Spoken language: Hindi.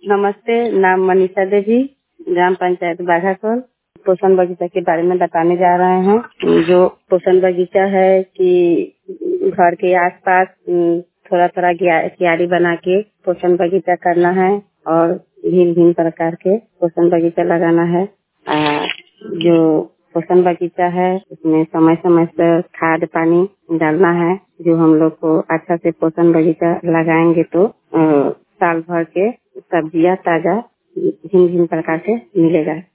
नमस्ते, नाम मनीषा देवी, ग्राम पंचायत बाघाकोल। पोषण बगीचा के बारे में बताने जा रहे हैं। जो पोषण बगीचा है कि घर के आसपास थोड़ा थोड़ा क्यारी बना के पोषण बगीचा करना है और भिन्न प्रकार के पोषण बगीचा लगाना है। जो पोषण बगीचा है उसमें समय समय से खाद पानी डालना है। जो हम लोग को अच्छा से पोषण बगीचा लगाएंगे तो साल भर के सब्जियां ताजा भिन्न प्रकार से मिलेगा।